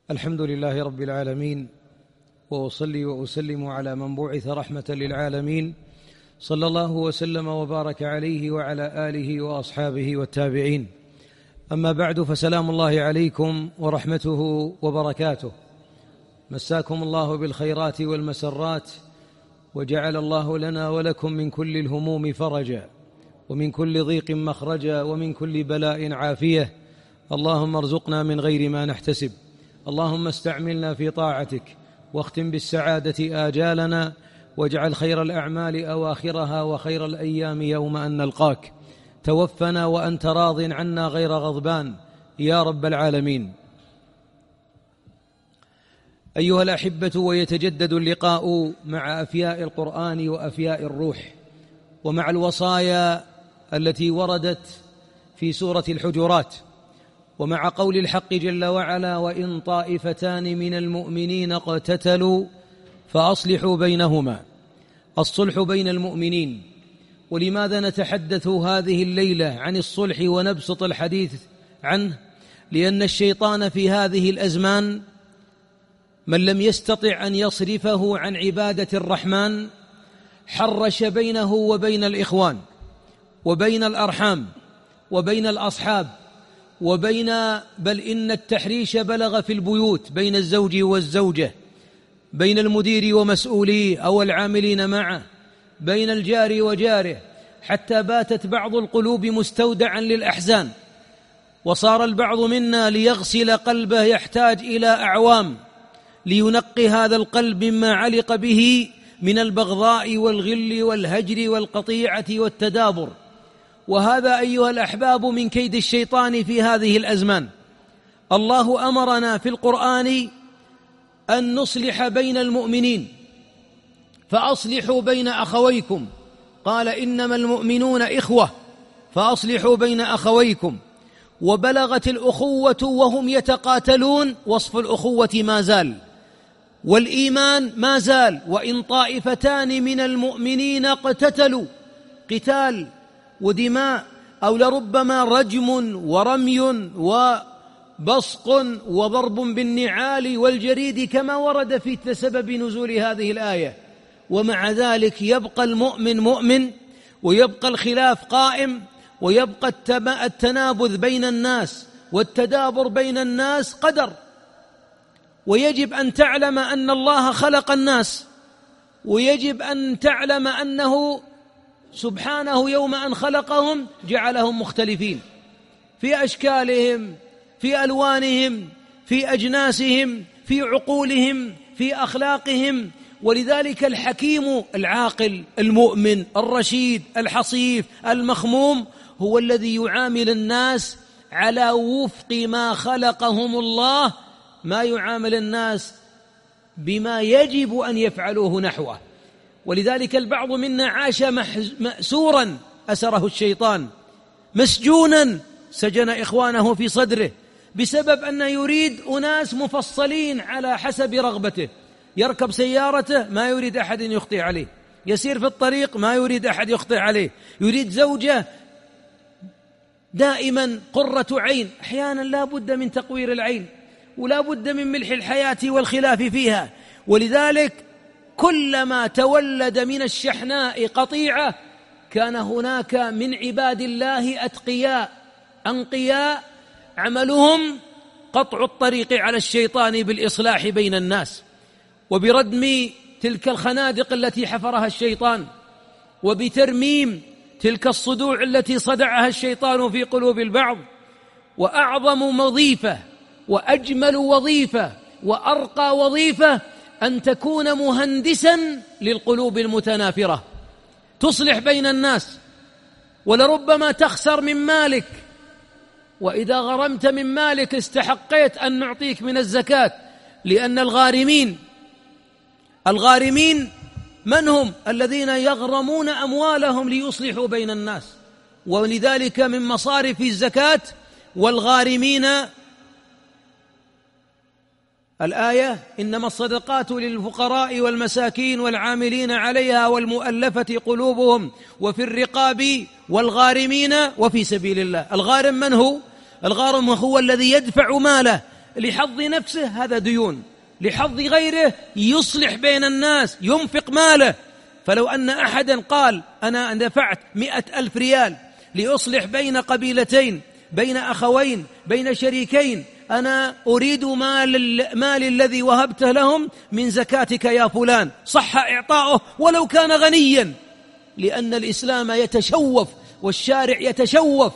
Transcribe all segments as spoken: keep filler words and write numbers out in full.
الحمد لله رب العالمين، وأصلي وأسلم على من بعث رحمة للعالمين، صلى الله وسلم وبارك عليه وعلى آله وأصحابه والتابعين. أما بعد، فسلام الله عليكم ورحمته وبركاته. مساكم الله بالخيرات والمسرات، وجعل الله لنا ولكم من كل الهموم فرجا، ومن كل ضيق مخرجا، ومن كل بلاء عافية. اللهم ارزقنا من غير ما نحتسب. اللهم استعملنا في طاعتك، واختم بالسعادة آجالنا، واجعل خير الأعمال أواخرها، وخير الأيام يوم أن نلقاك. توفنا وأنت راض عنا غير غضبان يا رب العالمين. أيها الأحبة، ويتجدد اللقاء مع أفياء القرآن وأفياء الروح، ومع الوصايا التي وردت في سورة الحجرات، ومع قول الحق جل وعلا: وإن طائفتان من المؤمنين اقتتلوا فأصلحوا بينهما. الصلح بين المؤمنين. ولماذا نتحدث هذه الليلة عن الصلح ونبسط الحديث عنه؟ لأن الشيطان في هذه الأزمان من لم يستطع أن يصرفه عن عبادة الرحمن حرش بينه وبين الإخوان، وبين الأرحام، وبين الأصحاب، وبين بل إن التحريش بلغ في البيوت بين الزوج والزوجة، بين المدير ومسؤوليه أو العاملين معه، بين الجار وجاره، حتى باتت بعض القلوب مستودعا للأحزان. وصار البعض منا ليغسل قلبه يحتاج إلى أعوام لينقي هذا القلب مما علق به من البغضاء والغل والهجر والقطيعة والتدابر. وهذا أيها الأحباب من كيد الشيطان في هذه الأزمان. الله أمرنا في القرآن أن نصلح بين المؤمنين، فأصلحوا بين أخويكم. قال: إنما المؤمنون إخوة فأصلحوا بين أخويكم. وبلغت الأخوة وهم يتقاتلون، وصف الأخوة ما زال، والإيمان ما زال. وإن طائفتان من المؤمنين اقتتلوا، قتال ودماء، أو لربما رجم ورمي وبصق وضرب بالنعال والجريد كما ورد في سبب نزول هذه الآية. ومع ذلك يبقى المؤمن مؤمن، ويبقى الخلاف قائم، ويبقى التنابذ بين الناس والتدابر بين الناس قدر. ويجب أن تعلم أن الله خلق الناس، ويجب أن تعلم أنه سبحانه يوم أن خلقهم جعلهم مختلفين في أشكالهم، في ألوانهم، في أجناسهم، في عقولهم، في أخلاقهم. ولذلك الحكيم العاقل المؤمن الرشيد الحصيف المخموم هو الذي يعامل الناس على وفق ما خلقهم الله، ما يعامل الناس بما يجب أن يفعلوه نحوه. ولذلك البعض منا عاش مأسورا أسره الشيطان، مسجونا سجن إخوانه في صدره، بسبب أنه يريد أناس مفصلين على حسب رغبته. يركب سيارته ما يريد أحد يخطئ عليه، يسير في الطريق ما يريد أحد يخطئ عليه، يريد زوجة دائما قرة عين. أحيانا لا بد من تقوير العين، ولا بد من ملح الحياة والخلاف فيها. ولذلك كلما تولد من الشحناء قطيعة كان هناك من عباد الله أتقياء أنقياء عملهم قطع الطريق على الشيطان بالإصلاح بين الناس، وبردم تلك الخنادق التي حفرها الشيطان، وبترميم تلك الصدوع التي صدعها الشيطان في قلوب البعض. وأعظم وظيفة وأجمل وظيفة وأرقى وظيفة أن تكون مهندسا للقلوب المتنافرة، تصلح بين الناس. ولربما تخسر من مالك، وإذا غرمت من مالك استحقيت أن نعطيك من الزكاة، لأن الغارمين الغارمين من هم؟ الذين يغرمون أموالهم ليصلحوا بين الناس. ولذلك من مصارف الزكاة والغارمين الآية: إنما الصدقات للفقراء والمساكين والعاملين عليها والمؤلفة قلوبهم وفي الرقاب والغارمين وفي سبيل الله. الغارم من هو؟ الغارم هو الذي يدفع ماله لحظ نفسه هذا ديون، لحظ غيره يصلح بين الناس ينفق ماله. فلو أن أحدا قال أنا دفعت مئة ألف ريال لأصلح بين قبيلتين، بين أخوين، بين شريكين، أنا أريد مال, مال الذي وهبته لهم من زكاتك يا فلان، صح إعطاؤه ولو كان غنيا، لأن الإسلام يتشوف والشارع يتشوف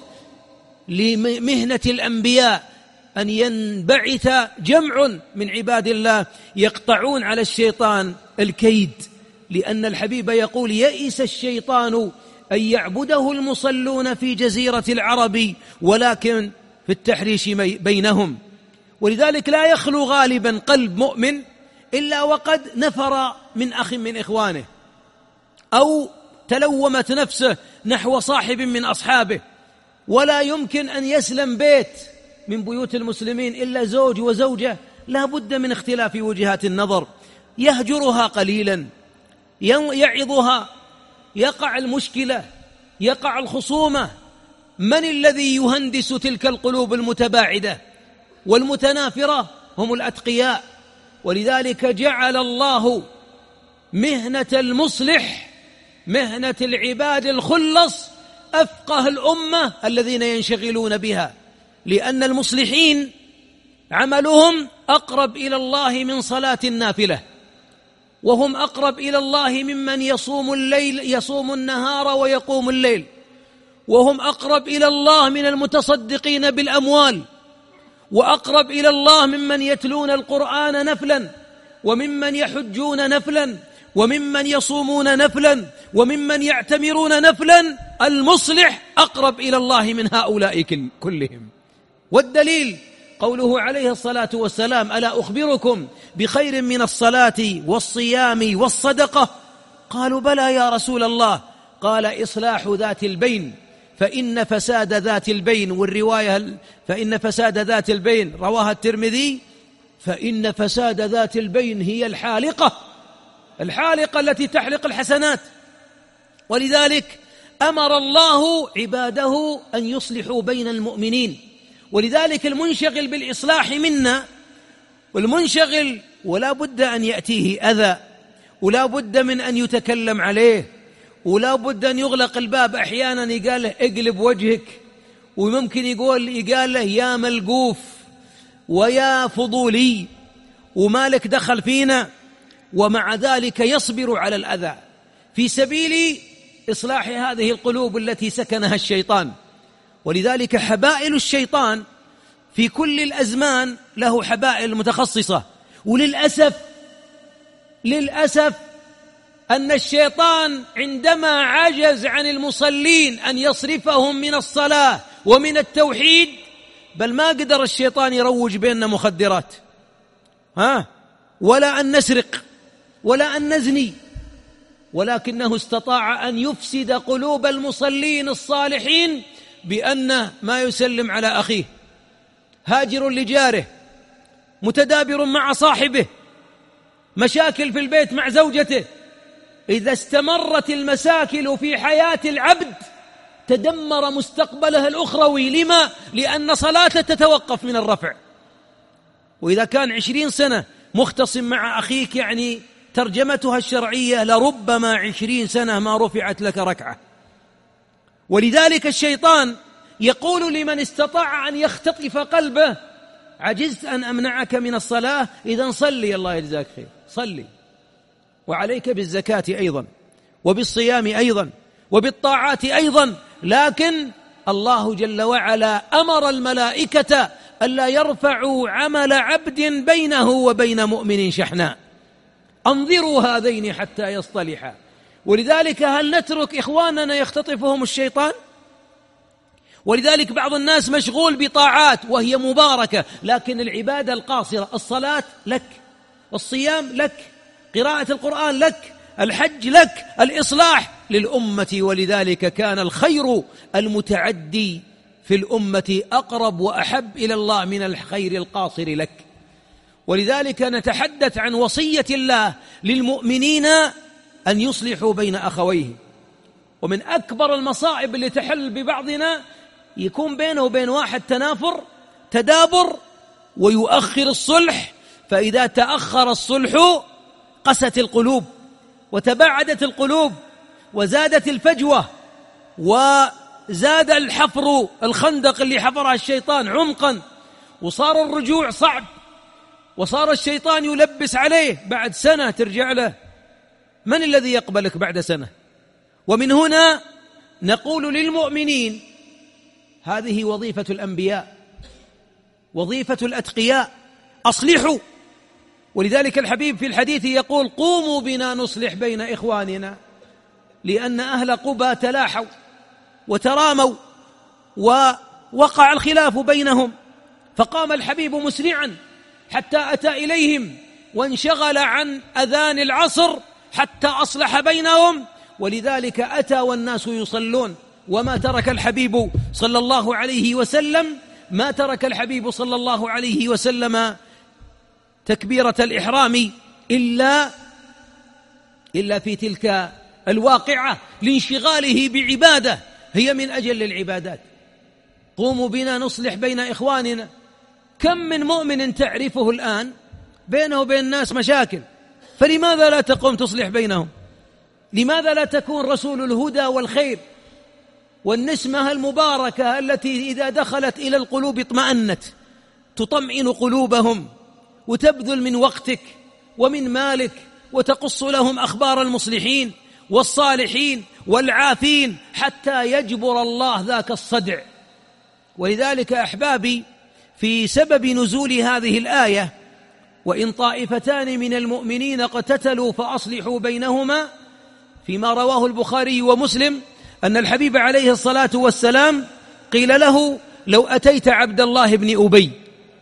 لمهنة الأنبياء أن ينبعث جمع من عباد الله يقطعون على الشيطان الكيد، لأن الحبيب يقول يئس الشيطان أن يعبده المصلون في جزيرة العرب ولكن في التحريش بينهم. ولذلك لا يخلو غالبا قلب مؤمن إلا وقد نفر من أخ من إخوانه، أو تلومت نفسه نحو صاحب من أصحابه، ولا يمكن أن يسلم بيت من بيوت المسلمين إلا زوج وزوجة، لا بد من اختلاف وجهات النظر، يهجرها قليلا، يعظها، يقع المشكلة، يقع الخصومة. من الذي يهندس تلك القلوب المتباعدة والمتنافرة؟ هم الأتقياء. ولذلك جعل الله مهنة المصلح، مهنة العباد الخلص، أفقه الأمة الذين ينشغلون بها، لأن المصلحين عملهم أقرب إلى الله من صلاة النافلة، وهم أقرب إلى الله ممن يصوم الليل يصوم النهار ويقوم الليل، وهم أقرب إلى الله من المتصدقين بالأموال، وأقرب إلى الله ممن يتلون القرآن نفلا، وممن يحجون نفلا، وممن يصومون نفلا، وممن يعتمرون نفلا. المصلح أقرب إلى الله من هؤلاء كلهم. والدليل قوله عليه الصلاة والسلام ألا أخبركم بخير من الصلاة والصيام والصدقة؟ قالوا بلى يا رسول الله. قال إصلاح ذات البين، فإن فساد ذات البين، والرواية فإن فساد ذات البين رواها الترمذي، فإن فساد ذات البين هي الحالقة، الحالقة التي تحلق الحسنات. ولذلك أمر الله عباده أن يصلحوا بين المؤمنين. ولذلك المنشغل بالإصلاح منا، والمنشغل ولا بد أن يأتيه أذى، ولا بد من أن يتكلم عليه، ولا بد أن يغلق الباب. أحيانا يقال له اقلب وجهك، وممكن يقول يقال له يا ملقوف ويا فضولي ومالك دخل فينا، ومع ذلك يصبر على الأذى في سبيل إصلاح هذه القلوب التي سكنها الشيطان. ولذلك حبائل الشيطان في كل الأزمان له حبائل متخصصة. وللأسف للأسف أن الشيطان عندما عجز عن المصلين أن يصرفهم من الصلاة ومن التوحيد، بل ما قدر الشيطان يروج بيننا مخدرات، ها، ولا أن نسرق، ولا أن نزني، ولكنه استطاع أن يفسد قلوب المصلين الصالحين بأنه ما يسلم على أخيه، هاجر لجاره، متدابر مع صاحبه، مشاكل في البيت مع زوجته. إذا استمرت المساكل في حياة العبد تدمر مستقبله الأخروي. لما؟ لأن صلاته تتوقف من الرفع. وإذا كان عشرين سنة مختصم مع أخيك، يعني ترجمتها الشرعية لربما عشرين سنة ما رفعت لك ركعة. ولذلك الشيطان يقول لمن استطاع أن يختطف قلبه عجزت أن أمنعك من الصلاة، إذن صلي الله يجزاك خير، صلي، وعليك بالزكاة أيضا، وبالصيام أيضا، وبالطاعات أيضا. لكن الله جل وعلا أمر الملائكة ألا يرفعوا عمل عبد بينه وبين مؤمن شحناء، انظروا هذين حتى يصطلحا. ولذلك هل نترك إخواننا يختطفهم الشيطان؟ ولذلك بعض الناس مشغول بطاعات وهي مباركة، لكن العبادة القاصرة، الصلاة لك، الصيام لك، قراءة القرآن لك، الحج لك، الإصلاح للأمة. ولذلك كان الخير المتعدي في الأمة أقرب وأحب إلى الله من الخير القاصر لك. ولذلك نتحدث عن وصية الله للمؤمنين أن يصلحوا بين أخويه. ومن أكبر المصائب اللي تحل ببعضنا يكون بينه وبين واحد تنافر، تدابر، ويؤخر الصلح، فإذا تأخر الصلح قست القلوب وتباعدت القلوب وزادت الفجوة وزاد الحفر، الخندق اللي حفرها الشيطان عمقا، وصار الرجوع صعب، وصار الشيطان يلبس عليه. بعد سنة ترجع له، من الذي يقبلك بعد سنة؟ ومن هنا نقول للمؤمنين هذه وظيفة الأنبياء، وظيفة الأتقياء، أصلحوا. ولذلك الحبيب في الحديث يقول قوموا بنا نصلح بين إخواننا، لأن أهل قبى تلاحوا وتراموا ووقع الخلاف بينهم، فقام الحبيب مسرعا حتى أتى إليهم وانشغل عن أذان العصر حتى أصلح بينهم، ولذلك أتى والناس يصلون. وما ترك الحبيب صلى الله عليه وسلم ما ترك الحبيب صلى الله عليه وسلم تكبيرة الإحرام إلا إلا في تلك الواقعة لانشغاله بعبادة هي من أجل العبادات. قوموا بنا نصلح بين إخواننا. كم من مؤمن تعرفه الآن بينه وبين الناس مشاكل، فلماذا لا تقوم تصلح بينهم؟ لماذا لا تكون رسول الهدى والخير والنسمة المباركة التي إذا دخلت إلى القلوب اطمأنت، تطمئن قلوبهم وتبذل من وقتك ومن مالك وتقص لهم أخبار المصلحين والصالحين والعافين حتى يجبر الله ذاك الصدع. ولذلك أحبابي في سبب نزول هذه الآية وإن طائفتان من المؤمنين اقتتلوا فأصلحوا بينهما، فيما رواه البخاري ومسلم أن الحبيب عليه الصلاة والسلام قيل له لو أتيت عبد الله بن أبي،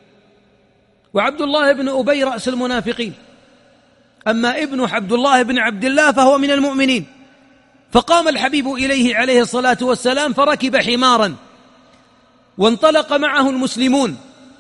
وعبد الله بن أبي رأس المنافقين، أما ابن عبد الله بن عبد الله فهو من المؤمنين، فقام الحبيب إليه عليه الصلاة والسلام فركب حمارا وانطلق معه المسلمون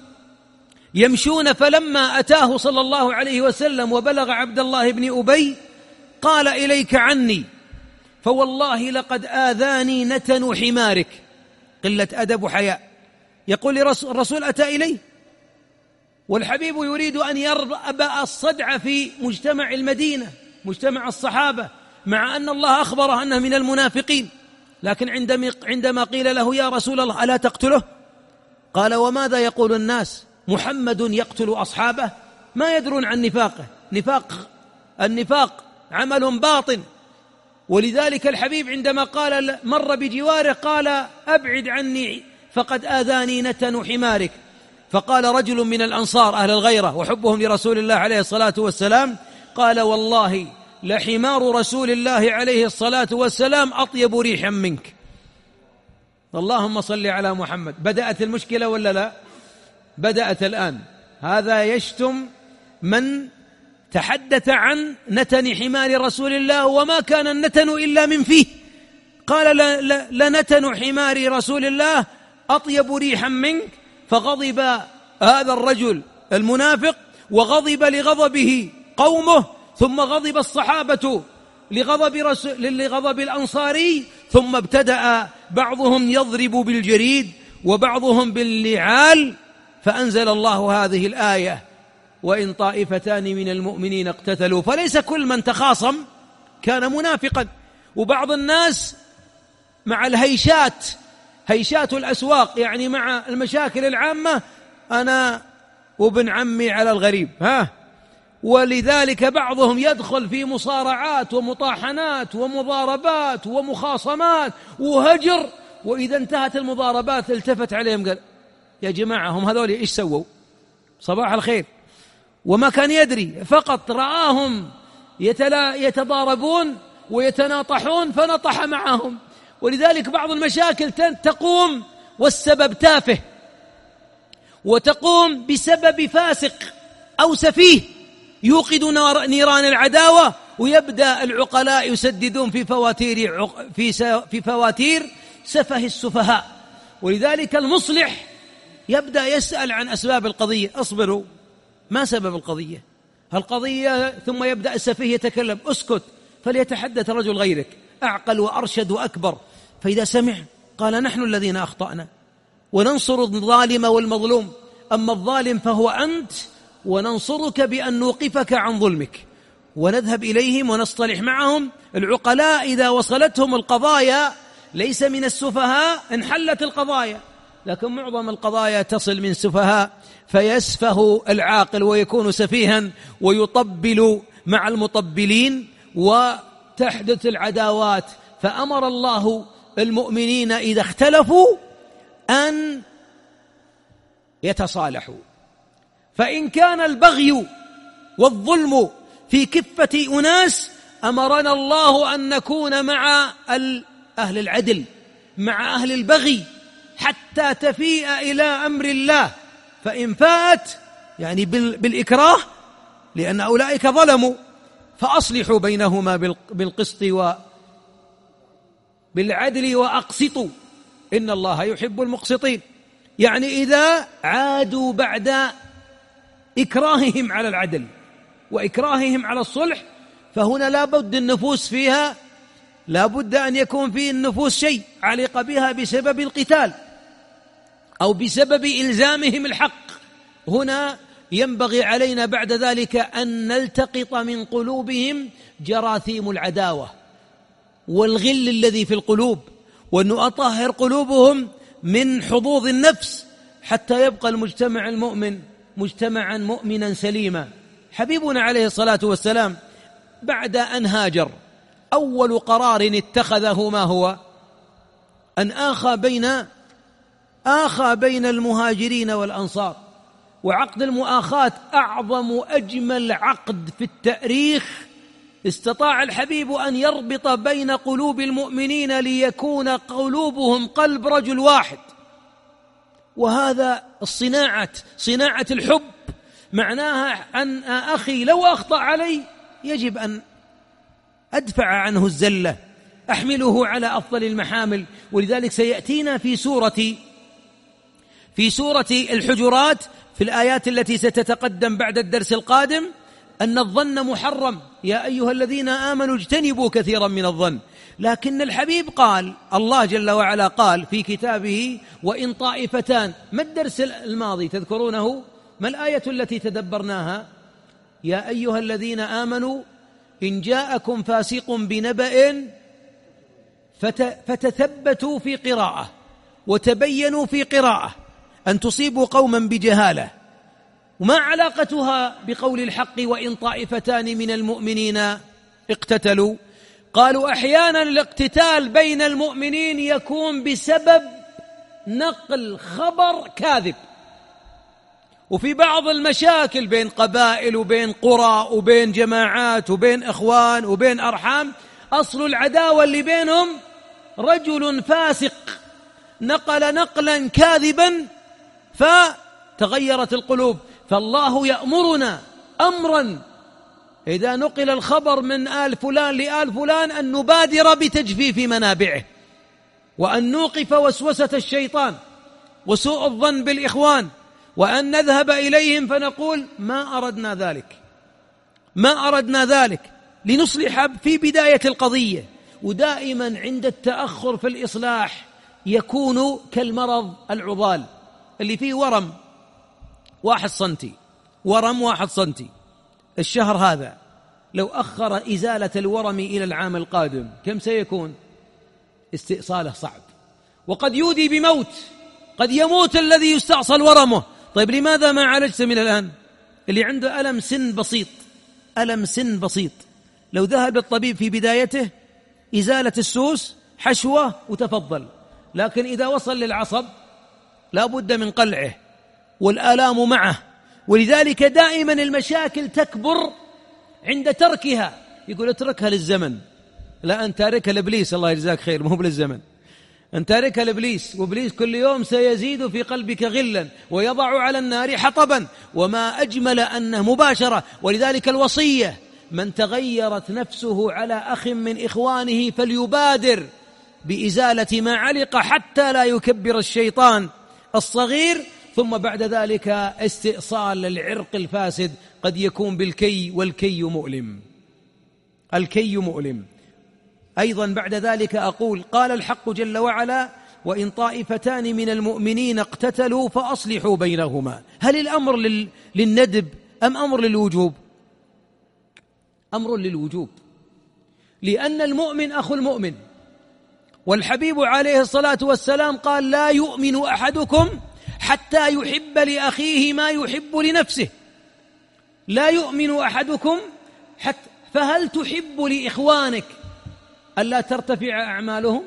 يمشون، فلما أتاه صلى الله عليه وسلم وبلغ عبد الله بن أبي قال إليك عني، فوالله لقد آذاني نتن حمارك. قلة أدب وحياء. يقول الرسول أتى إليه والحبيب يريد أن يربأ الصدع في مجتمع المدينة، مجتمع الصحابة، مع أن الله أخبره أنه من المنافقين، لكن عندما قيل له يا رسول الله ألا تقتله؟ قال وماذا يقول الناس؟ محمد يقتل أصحابه؟ ما يدرون عن نفاقه. نفاق النفاق عمل باطن. ولذلك الحبيب عندما قال مر بجواره قال أبعد عني فقد آذاني نتن حمارك. فقال رجل من الأنصار أهل الغيرة وحبهم لرسول الله عليه الصلاة والسلام قال والله لحمار رسول الله عليه الصلاة والسلام أطيب ريحا منك. اللهم صل على محمد. بدأت المشكلة ولا لا؟ بدأت الآن. هذا يشتم من تحدث عن نتن حمار رسول الله وما كان النتن إلا من فيه. قال لنتن حمار رسول الله أطيب ريحا منك. فغضب هذا الرجل المنافق وغضب لغضبه قومه، ثم غضب الصحابة لغضب, رسول لغضب الأنصاري، ثم ابتدأ بعضهم يضرب بالجريد وبعضهم بالنعال، فأنزل الله هذه الآية وإن طائفتان من المؤمنين اقتتلوا. فليس كل من تخاصم كان منافقا. وبعض الناس مع الهيشات، هيشات الأسواق، يعني مع المشاكل العامة، أنا وابن عمي على الغريب ها. ولذلك بعضهم يدخل في مصارعات ومطاحنات ومضاربات ومخاصمات وهجر، وإذا انتهت المضاربات التفت عليهم قال يا جماعة هم هذول إيش سووا؟ صباح الخير. وما كان يدري، فقط رآهم يتلا يتضاربون ويتناطحون فنطح معهم. ولذلك بعض المشاكل تقوم والسبب تافه، وتقوم بسبب فاسق أو سفيه يوقد نيران العداوة، ويبدأ العقلاء يسددون في فواتير في في فواتير سفه السفهاء. ولذلك المصلح يبدأ يسأل عن أسباب القضية. أصبروا، ما سبب القضية؟ القضية، ثم يبدأ السفيه يتكلم. اسكت، فليتحدث رجل غيرك أعقل وأرشد وأكبر. فإذا سمع قال نحن الذين أخطأنا وننصر الظالم والمظلوم. أما الظالم فهو أنت، وننصرك بأن نوقفك عن ظلمك ونذهب إليهم ونصطلح معهم. العقلاء إذا وصلتهم القضايا ليس من السفهاء انحلت القضايا، لكن معظم القضايا تصل من سفهاء، فيسفه العاقل ويكون سفيها ويطبل مع المطبلين وتحدث العداوات. فأمر الله المؤمنين إذا اختلفوا أن يتصالحوا. فإن كان البغي والظلم في كفة أناس أمرنا الله أن نكون مع أهل العدل، مع أهل البغي، حتى تفيء إلى أمر الله. فإن فاءت يعني بالإكراه، لأن أولئك ظلموا، فأصلحوا بينهما بالقسط وبالعدل وأقسطوا إن الله يحب المقسطين. يعني إذا عادوا بعد إكراههم على العدل وإكراههم على الصلح، فهنا لا بد النفوس فيها، لا بد أن يكون في النفوس شيء علق بها بسبب القتال أو بسبب إلزامهم الحق. هنا ينبغي علينا بعد ذلك أن نلتقط من قلوبهم جراثيم العداوة والغل الذي في القلوب، وأن نطهر قلوبهم من حظوظ النفس حتى يبقى المجتمع المؤمن مجتمعا مؤمنا سليما. حبيبنا عليه الصلاة والسلام بعد أن هاجر أول قرار اتخذه ما هو؟ أن آخى بين آخى بين المهاجرين والأنصار. وعقد المؤاخاة أعظم وأجمل عقد في التاريخ استطاع الحبيب أن يربط بين قلوب المؤمنين ليكون قلوبهم قلب رجل واحد. وهذا الصناعة صناعة الحب، معناها أن أخي لو أخطأ علي يجب أن أدفع عنه الزلة، أحمله على أفضل المحامل. ولذلك سيأتينا في سورة في سورة الحجرات في الآيات التي ستتقدم بعد الدرس القادم أن الظن محرم، يا أيها الذين آمنوا اجتنبوا كثيرا من الظن. لكن الحبيب قال، الله جل وعلا قال في كتابه: وإن طائفتان. ما الدرس الماضي تذكرونه؟ ما الآية التي تدبرناها؟ يا أيها الذين آمنوا إن جاءكم فاسق بنبأ فتثبتوا في قراءة وتبينوا في قراءة أن تصيبوا قوما بجهالة. وما علاقتها بقول الحق وإن طائفتان من المؤمنين اقتتلوا؟ قالوا أحيانا الاقتتال بين المؤمنين يكون بسبب نقل خبر كاذب، وفي بعض المشاكل بين قبائل وبين قرى وبين جماعات وبين إخوان وبين أرحام، أصل العداوة اللي بينهم رجل فاسق نقل نقلا كاذبا فتغيرت القلوب. فالله يأمرنا أمرا إذا نقل الخبر من آل فلان لآل فلان أن نبادر بتجفيف منابعه، وأن نوقف وسوسة الشيطان وسوء الظن بالإخوان، وأن نذهب إليهم فنقول ما أردنا ذلك ما أردنا ذلك لنصلح في بداية القضية. ودائما عند التأخر في الإصلاح يكون كالمرض العضال اللي فيه ورم واحد سنتي ورم واحد سنتي الشهر هذا، لو أخر إزالة الورم إلى العام القادم كم سيكون؟ استئصاله صعب، وقد يودي بموت، قد يموت الذي يستأصل ورمه. طيب لماذا ما عالجت من الآن؟ اللي عنده ألم سن بسيط ألم سن بسيط لو ذهب للطبيب في بدايته إزالة السوس حشوة وتفضل، لكن إذا وصل للعصب لا بد من قلعه والآلام معه. ولذلك دائما المشاكل تكبر عند تركها. يقول اتركها للزمن. لا، أنت تاركها لإبليس، الله يجزاك خير، ما هو للزمن، أنت تاركها لإبليس، وإبليس كل يوم سيزيد في قلبك غلا ويضع على النار حطبا. وما أجمل أنه مباشرة. ولذلك الوصية: من تغيرت نفسه على أخ من إخوانه فليبادر بإزالة ما علق حتى لا يكبر الشيطان الصغير. ثم بعد ذلك استئصال العرق الفاسد قد يكون بالكي، والكي مؤلم، الكي مؤلم. أيضا بعد ذلك أقول: قال الحق جل وعلا: وإن طائفتان من المؤمنين اقتتلوا فأصلحوا بينهما. هل الأمر لل... للندب أم أمر للوجوب؟ أمر للوجوب، لأن المؤمن أخو المؤمن، والحبيب عليه الصلاة والسلام قال: لا يؤمن أحدكم حتى يحب لأخيه ما يحب لنفسه. لا يؤمن أحدكم حتى. فهل تحب لإخوانك ألا ترتفع أعمالهم؟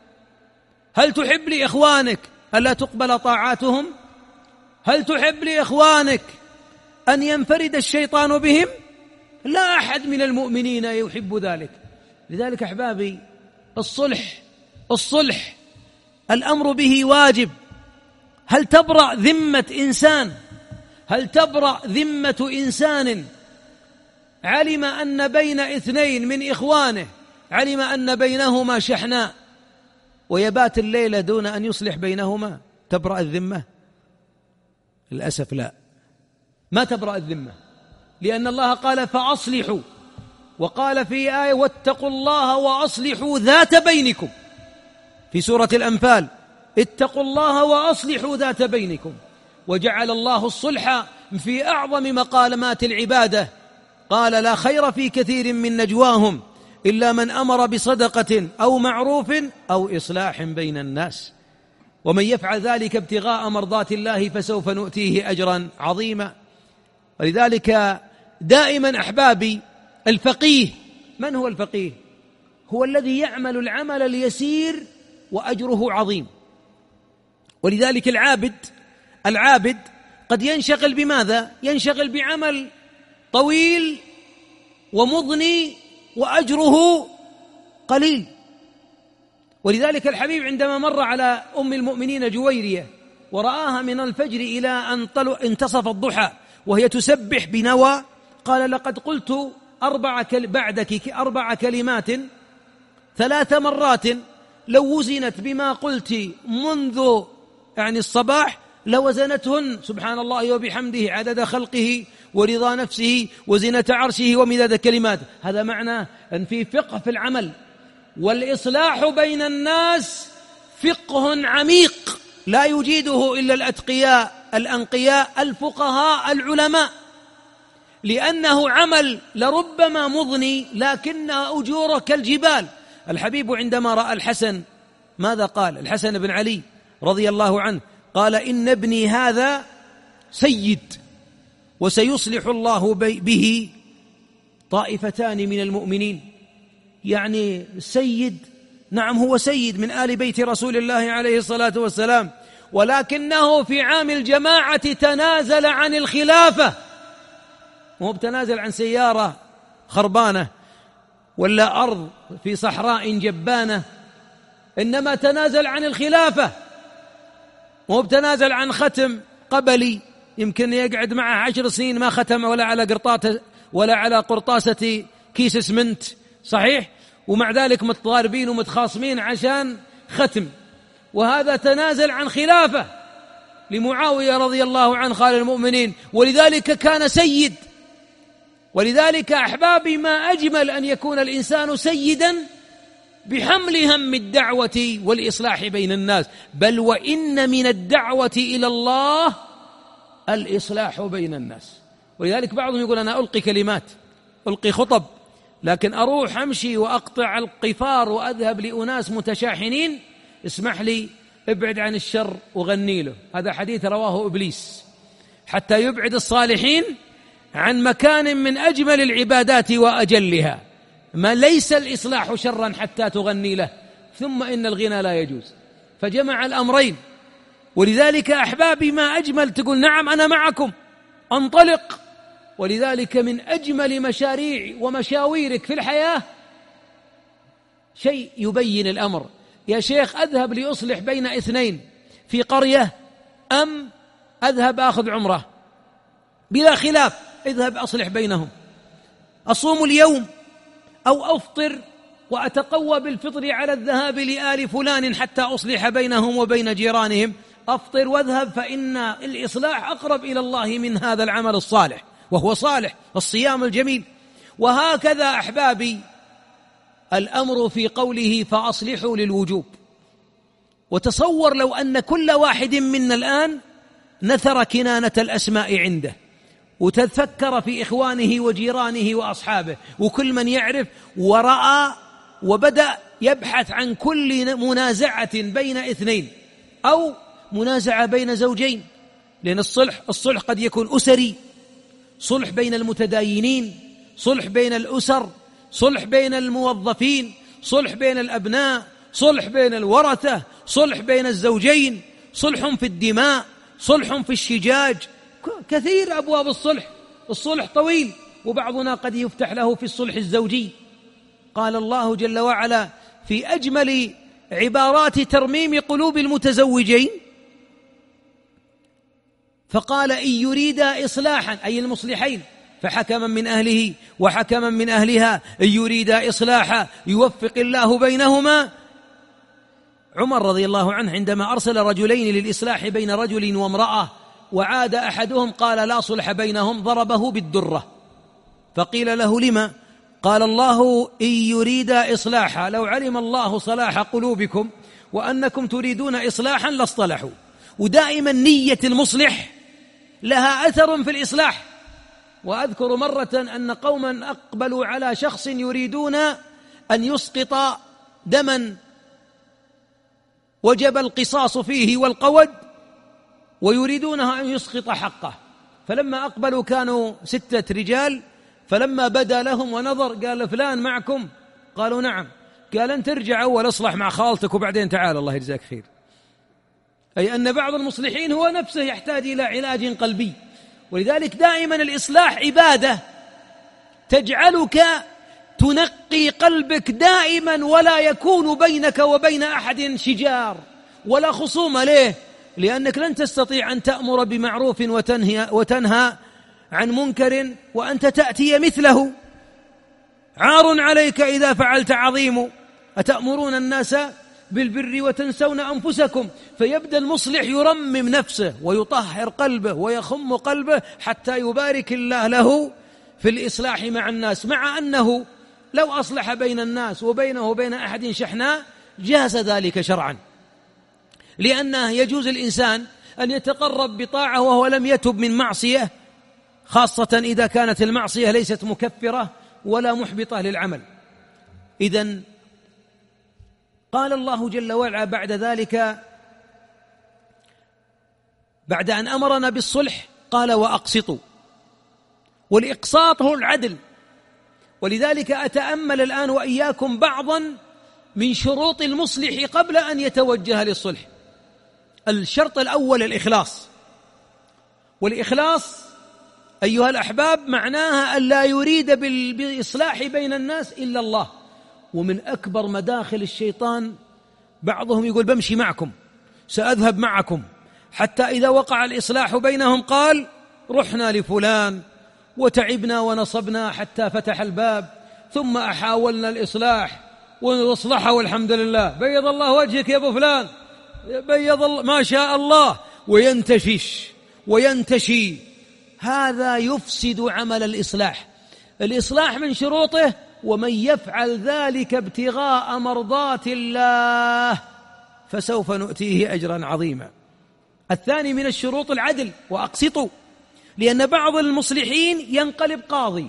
هل تحب لإخوانك ألا تقبل طاعاتهم؟ هل تحب لإخوانك أن ينفرد الشيطان بهم؟ لا أحد من المؤمنين يحب ذلك. لذلك أحبابي، الصلح الصلح الأمر به واجب. هل تبرأ ذمة إنسان هل تبرأ ذمة إنسان علم أن بين اثنين من إخوانه علم أن بينهما شحناء ويبات الليلة دون أن يصلح بينهما؟ تبرأ الذمة؟ للأسف لا، ما تبرأ الذمة، لأن الله قال: فأصلحوا، وقال في آية: واتقوا الله وأصلحوا ذات بينكم، في سورة الأنفال: اتقوا الله وأصلحوا ذات بينكم. وجعل الله الصلح في أعظم مقامات العبادة، قال: لا خير في كثير من نجواهم إلا من أمر بصدقة أو معروف أو إصلاح بين الناس، ومن يفعل ذلك ابتغاء مرضات الله فسوف نؤتيه أجرا عظيما. ولذلك دائما أحبابي، الفقيه، من هو الفقيه؟ هو الذي يعمل العمل اليسير وأجره عظيم. ولذلك العابد العابد قد ينشغل بماذا؟ ينشغل بعمل طويل ومضني وأجره قليل. ولذلك الحبيب عندما مر على أم المؤمنين جويرية ورآها من الفجر إلى أن انتصف الضحى وهي تسبح بنوى، قال: لقد قلت أربع كل بعدك أربع كلمات ثلاث مرات لو وزنت بما قلت منذ يعني الصباح لوزنتهن، سبحان الله وبحمده، عدد خلقه ورضا نفسه وزنة عرشه ومداد كلماته. هذا معنى أن في فقه في العمل. والإصلاح بين الناس فقه عميق لا يجيده إلا الأتقياء الأنقياء الفقهاء العلماء، لأنه عمل لربما مضني لكن أجوره كالجبال. الحبيب عندما رأى الحسن ماذا قال؟ الحسن بن علي رضي الله عنه قال: إن ابني هذا سيد وسيصلح الله به طائفتان من المؤمنين. يعني سيد، نعم هو سيد من آل بيت رسول الله عليه الصلاة والسلام، ولكنه في عام الجماعة تنازل عن الخلافة. وهو بتنازل عن سيارة خربانة ولا أرض في صحراء جبانة، إنما تنازل عن الخلافة. وهو بتنازل عن ختم قبلي يمكن يقعد معه عشر سنين ما ختم ولا على قرطاسة ولا على قرطاسة كيس اسمنت، صحيح؟ ومع ذلك متضاربين ومتخاصمين عشان ختم. وهذا تنازل عن خلافة لمعاوية رضي الله عنه خال المؤمنين، ولذلك كان سيد. ولذلك أحبابي، ما أجمل أن يكون الإنسان سيدا بحمل هم الدعوة والإصلاح بين الناس. بل وإن من الدعوة إلى الله الإصلاح بين الناس. ولذلك بعضهم يقول: أنا ألقي كلمات، ألقي خطب، لكن أروح أمشي وأقطع القفار وأذهب لأناس متشاحنين، اسمح لي ابعد عن الشر وغني له. هذا حديث رواه إبليس، حتى يبعد الصالحين عن مكان من أجمل العبادات وأجلها. ما ليس الإصلاح شرا حتى تغني له، ثم إن الغنى لا يجوز. فجمع الأمرين. ولذلك أحبابي، ما أجمل تقول: نعم أنا معكم، أنطلق. ولذلك من أجمل مشاريع ومشاويرك في الحياة شيء يبين الأمر. يا شيخ، أذهب لأصلح بين اثنين في قرية أم أذهب أخذ عمرة؟ بلا خلاف اذهب أصلح بينهم. أصوم اليوم أو أفطر وأتقوى بالفطر على الذهاب لآل فلان حتى أصلح بينهم وبين جيرانهم؟ أفطر واذهب، فإن الإصلاح أقرب إلى الله من هذا العمل الصالح، وهو صالح الصيام الجميل. وهكذا أحبابي الأمر في قوله فأصلحوا للوجوب. وتصور لو أن كل واحد منا الآن نثر كنانة الأسماء عنده وتفكر في إخوانه وجيرانه وأصحابه وكل من يعرف ورأى وبدأ يبحث عن كل منازعة بين اثنين أو منازعة بين زوجين، لأن الصلح الصلح قد يكون أسري، صلح بين المتداينين، صلح بين الأسر، صلح بين الموظفين، صلح بين الأبناء، صلح بين الورثة، صلح بين الزوجين، صلح في الدماء، صلح في الشجاج، كثير أبواب الصلح. الصلح طويل، وبعضنا قد يفتح له في الصلح الزوجي. قال الله جل وعلا في أجمل عبارات ترميم قلوب المتزوجين، فقال إن يريدا إصلاحا، أي المصلحين، فحكما من أهله وحكما من أهلها إن يريدا إصلاحا يوفق الله بينهما. عمر رضي الله عنه عندما أرسل رجلين للإصلاح بين رجل وامرأة وعاد أحدهم قال لا صلح بينهم، ضربه بالدرة، فقيل له لما؟ قال الله إن يريدا إصلاحا، لو علم الله صلاح قلوبكم وأنكم تريدون إصلاحا لاصطلحوا. ودائما نية المصلح لها أثر في الإصلاح. وأذكر مرة أن قوما أقبلوا على شخص يريدون أن يسقط دما وجب القصاص فيه والقود، ويريدونها أن يسقط حقه، فلما أقبلوا كانوا ستة رجال، فلما بدا لهم ونظر قال فلان معكم؟ قالوا نعم. قال أن ترجع أول اصلح مع خالتك وبعدين تعال الله يجزاك خير. أي أن بعض المصلحين هو نفسه يحتاج إلى علاج قلبي. ولذلك دائما الإصلاح عبادة تجعلك تنقي قلبك دائما، ولا يكون بينك وبين أحد شجار ولا خصومة. ليه؟ لأنك لن تستطيع أن تأمر بمعروف وتنهى, وتنهى عن منكر وأنت تأتي مثله. عار عليك إذا فعلت عظيم، أتأمرون الناس بالبر وتنسون أنفسكم. فيبدأ المصلح يرمم نفسه ويطهر قلبه ويخم قلبه حتى يبارك الله له في الإصلاح مع الناس، مع أنه لو أصلح بين الناس وبينه وبين أحد شحناء جاز ذلك شرعا، لأنه يجوز الإنسان أن يتقرب بطاعة وهو لم يتب من معصية، خاصة إذا كانت المعصية ليست مكفرة ولا محبطة للعمل. إذن قال الله جل وعلا بعد ذلك، بعد أن أمرنا بالصلح قال وأقسطوا، والإقساط هو العدل. ولذلك أتأمل الآن وإياكم بعضا من شروط المصلح قبل أن يتوجه للصلح. الشرط الأول الإخلاص، والإخلاص أيها الأحباب معناها أن لا يريد بالإصلاح بين الناس إلا الله. ومن أكبر مداخل الشيطان بعضهم يقول بمشي معكم، سأذهب معكم، حتى إذا وقع الإصلاح بينهم قال رحنا لفلان وتعبنا ونصبنا حتى فتح الباب، ثم أحاولنا الإصلاح وأصلحه والحمد لله، بيض الله وجهك يا أبو فلان، بيض الله ما شاء الله، وينتشش وينتشي. هذا يفسد عمل الإصلاح. الإصلاح من شروطه ومن يفعل ذلك ابتغاء مرضات الله فسوف نؤتيه أجرا عظيما. الثاني من الشروط العدل، وأقسطوا، لأن بعض المصلحين ينقلب قاضي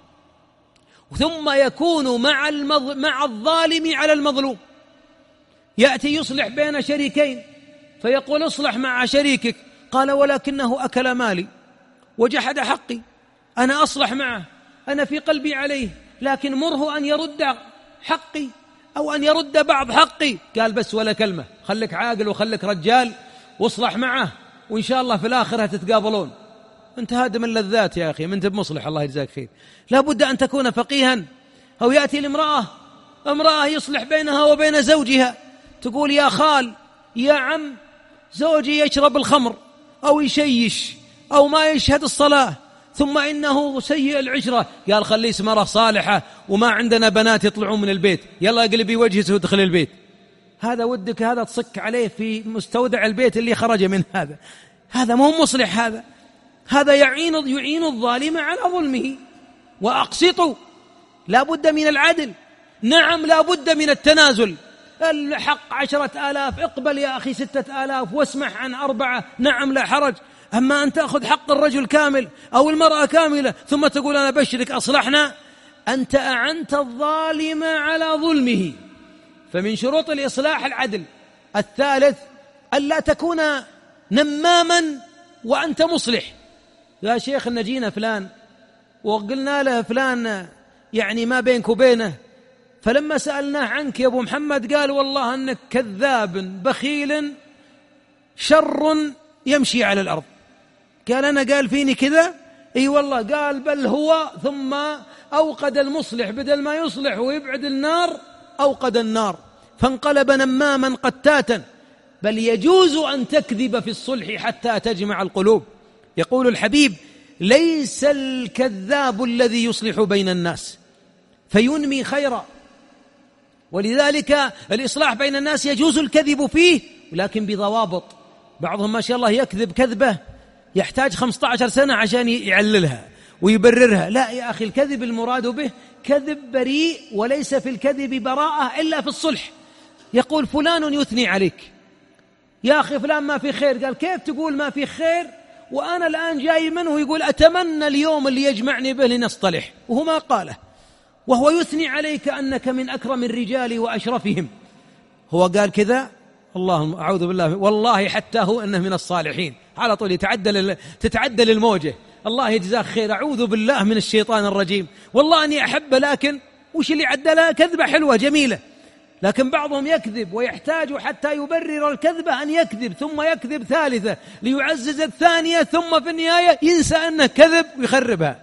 ثم يكون مع, المظ... مع الظالم على المظلوم. يأتي يصلح بين شريكين فيقول اصلح مع شريكك، قال ولكنه أكل مالي وجحد حقي، أنا أصلح معه، أنا في قلبي عليه، لكن مره أن يرد حقي أو أن يرد بعض حقي. قال بس ولا كلمة، خلك عاقل وخلك رجال واصلح معه، وإن شاء الله في الآخرة تتقابلون. أنت هادم اللذات يا أخي، من أنت بمصلح الله يجزاك خير. لا بد أن تكون فقيها. أو يأتي الامرأة امرأة يصلح بينها وبين زوجها، تقول يا خال يا عم زوجي يشرب الخمر أو يشيش أو ما يشهد الصلاة، ثم إنه سيء العشرة. قال خليه مرة صالحة وما عندنا بنات يطلعون من البيت، يلا اقلبي وجهك وادخل البيت. هذا ودك هذا تصك عليه في مستودع البيت اللي خرج من هذا. هذا مو مصلح، هذا هذا يعين يعين الظالم على ظلمه. وأقسطوا، لا بد من العدل، نعم لا بد من التنازل. الحق عشرة آلاف، اقبل يا أخي ستة آلاف واسمح عن أربعة، نعم لا حرج. أما أن تأخذ حق الرجل كامل أو المرأة كاملة ثم تقول أنا بشرك أصلحنا، أنت أعنت الظالم على ظلمه. فمن شروط الإصلاح العدل. الثالث ألا تكون نماما وأنت مصلح. يا شيخ نجينا فلان وقلنا له فلان يعني ما بينك وبينه، فلما سألناه عنك يا أبو محمد قال والله أنك كذاب بخيل شر يمشي على الأرض. قال أنا قال فيني كذا؟ اي والله. قال بل هو ثم أوقد المصلح، بدل ما يصلح ويبعد النار أوقد النار، فانقلب نماما قتاتا. بل يجوز أن تكذب في الصلح حتى تجمع القلوب. يقول الحبيب ليس الكذاب الذي يصلح بين الناس فينمي خيرا. ولذلك الإصلاح بين الناس يجوز الكذب فيه، ولكن بضوابط. بعضهم ما شاء الله يكذب كذبة يحتاج خمسة عشر سنة عشان يعللها ويبررها. لا يا أخي، الكذب المراد به كذب بريء، وليس في الكذب براءة إلا في الصلح. يقول فلان يثني عليك، يا أخي فلان ما في خير. قال كيف تقول ما في خير وأنا الآن جاي منه ويقول أتمنى اليوم اللي يجمعني به لنصطلح، وهو ما قاله، وهو يثني عليك أنك من أكرم الرجال وأشرفهم. هو قال كذا، اللهم أعوذ بالله، والله حتى هو أنه من الصالحين. على طول يتعدل تتعدل الموجة. الله يجزاك خير، أعوذ بالله من الشيطان الرجيم، والله أني أحبه، لكن وش اللي عدلها؟ كذبة حلوة جميلة. لكن بعضهم يكذب ويحتاج حتى يبرر الكذبة أن يكذب ثم يكذب ثالثة ليعزز الثانية، ثم في النهاية ينسى أنه كذب ويخربها.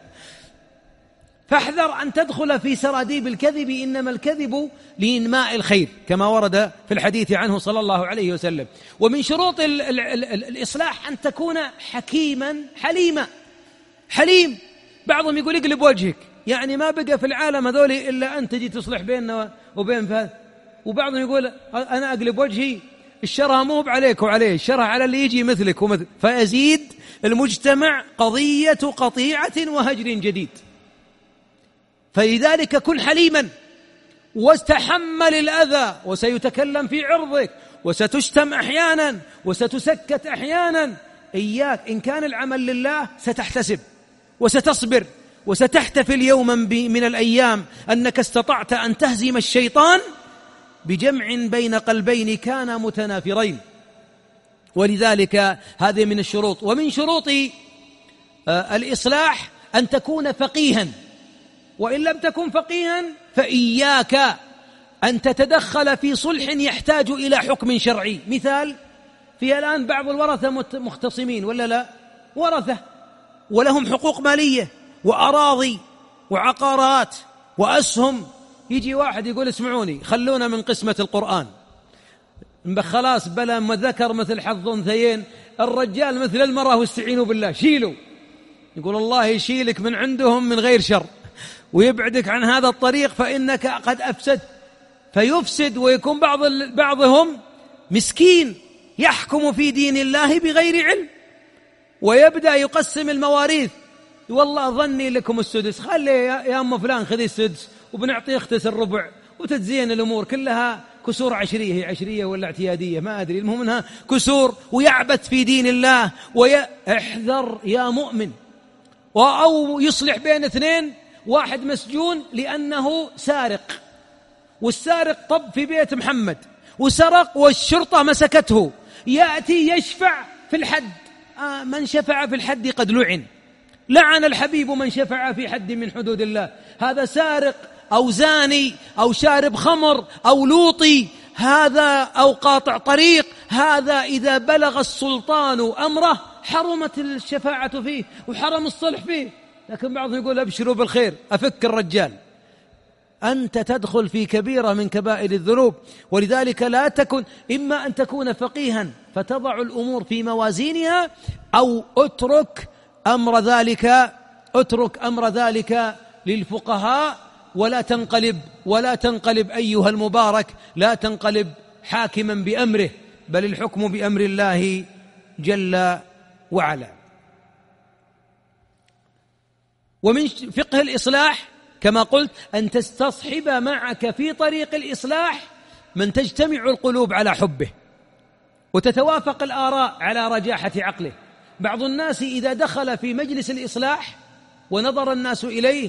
فاحذر أن تدخل في سراديب الكذب، إنما الكذب لإنماء الخير كما ورد في الحديث عنه صلى الله عليه وسلم. ومن شروط ال ال ال ال الإصلاح أن تكون حكيما حليما. حليم. بعضهم يقول اقلب وجهك، يعني ما بقى في العالم هذول إلا أنت تجي تصلح بيننا وبين فهد. وبعضهم يقول أنا أقلب وجهي، الشرع مو عليك وعليه، الشرع على اللي يجي مثلك ومثل. فيزيد المجتمع قضية قطيعة وهجر جديد. فلذلك كن حليما واستحمل الأذى، وسيتكلم في عرضك وستشتم أحيانا وستسكت أحيانا. إياك إن كان العمل لله ستحتسب وستصبر وستحتفل يوما من الأيام أنك استطعت أن تهزم الشيطان بجمع بين قلبين كانا متنافرين. ولذلك هذه من الشروط. ومن شروط الإصلاح أن تكون فقيها، وإن لم تكن فقيها فإياك أن تتدخل في صلح يحتاج إلى حكم شرعي. مثال، في الآن بعض الورثة مختصمين ولا لا؟ ورثة ولهم حقوق مالية وأراضي وعقارات وأسهم. يجي واحد يقول اسمعوني خلونا من قسمة القرآن، خلاص بلا ما ذكر مثل حظ أنثيين، الرجال مثل المرأة واستعينوا بالله، شيلوا. يقول الله يشيلك من عندهم من غير شر ويبعدك عن هذا الطريق، فإنك قد أفسد. فيفسد ويكون بعض بعضهم مسكين يحكم في دين الله بغير علم، ويبدأ يقسم المواريث. والله ظني لكم السدس، خلي يا أم فلان خذي السدس وبنعطي اختس الربع، وتتزين الأمور كلها كسور عشرية. هي عشرية ولا اعتيادية ما أدري، المهم أنها كسور، ويعبث في دين الله. ويحذر يا مؤمن. أو يصلح بين اثنين، واحد مسجون لأنه سارق، والسارق طب في بيت محمد وسرق والشرطة مسكته، يأتي يشفع في الحد. آه من شفع في الحد قد لعن، لعن الحبيب من شفع في حد من حدود الله. هذا سارق أو زاني أو شارب خمر أو لوطي، هذا أو قاطع طريق، هذا إذا بلغ السلطان أمره حرمت الشفاعة فيه وحرم الصلح فيه. لكن بعضهم يقول أبشروا بالخير، أفك الرجال. أنت تدخل في كبيرة من كبائر الذنوب. ولذلك لا تكن، إما أن تكون فقيها فتضع الأمور في موازينها، أو اترك أمر ذلك اترك أمر ذلك للفقهاء، ولا تنقلب ولا تنقلب أيها المبارك، لا تنقلب حاكما بأمره، بل الحكم بأمر الله جل وعلا. ومن فقه الإصلاح كما قلت أن تستصحب معك في طريق الإصلاح من تجتمع القلوب على حبه وتتوافق الآراء على رجاحة عقله. بعض الناس إذا دخل في مجلس الإصلاح ونظر الناس إليه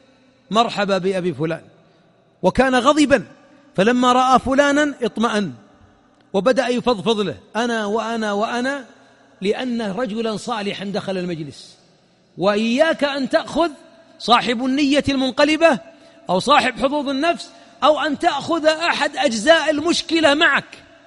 مرحبا بأبي فلان، وكان غضبا، فلما رأى فلانا اطمأن وبدأ يفضفض له أنا وأنا وأنا، لأنه رجلا صالحا دخل المجلس. وإياك أن تأخذ صاحب النية المنقلبة أو صاحب حظوظ النفس، أو أن تأخذ أحد أجزاء المشكلة معك.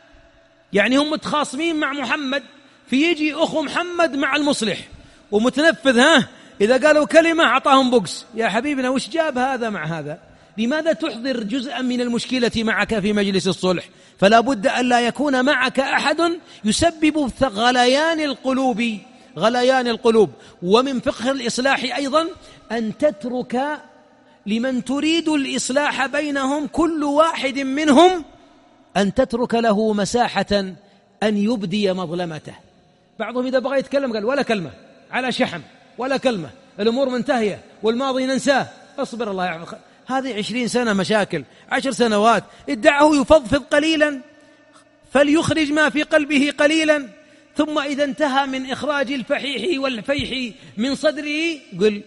يعني هم متخاصمين مع محمد، فيجي أخو محمد مع المصلح ومتنفذ، ها إذا قالوا كلمة عطاهم بوكس. يا حبيبنا وش جاب هذا مع هذا؟ لماذا تحضر جزءا من المشكلة معك في مجلس الصلح؟ فلا بد أن لا يكون معك أحد يسبب غليان القلوب غليان القلوب. ومن فقه الإصلاح أيضا أن تترك لمن تريد الإصلاح بينهم، كل واحد منهم أن تترك له مساحة أن يبدي مظلمته. بعضهم إذا بغى يتكلم قال ولا كلمة، على شحم ولا كلمة، الأمور منتهية والماضي ننساه. أصبر الله يعفو، هذه عشرين سنة مشاكل، عشر سنوات، ادعه يفضفض قليلا فليخرج ما في قلبه قليلا، ثم إذا انتهى من إخراج الفحيح والفيح من صدره قل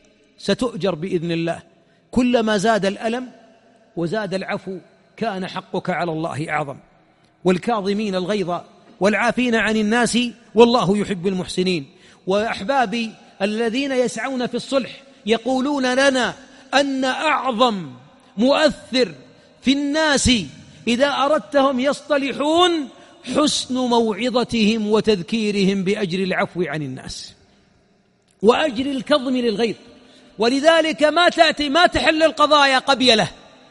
ستؤجر بإذن الله. كلما زاد الألم وزاد العفو كان حقك على الله أعظم. والكاظمين الغيظ والعافين عن الناس والله يحب المحسنين. وأحبابي الذين يسعون في الصلح يقولون لنا أن أعظم مؤثر في الناس إذا أردتهم يصطلحون حسن موعظتهم وتذكيرهم بأجر العفو عن الناس وأجر الكظم للغيظ. ولذلك ما تأتي ما تحل القضايا قبيلة.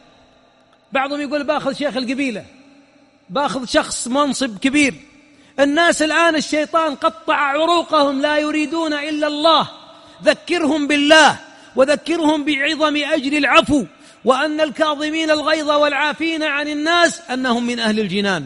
بعضهم يقول باخذ شيخ القبيلة، باخذ شخص منصب كبير. الناس الآن الشيطان قطع عروقهم، لا يريدون إلا الله. ذكرهم بالله وذكرهم بعظم أجر العفو، وأن الكاظمين الغيظ والعافين عن الناس أنهم من أهل الجنان.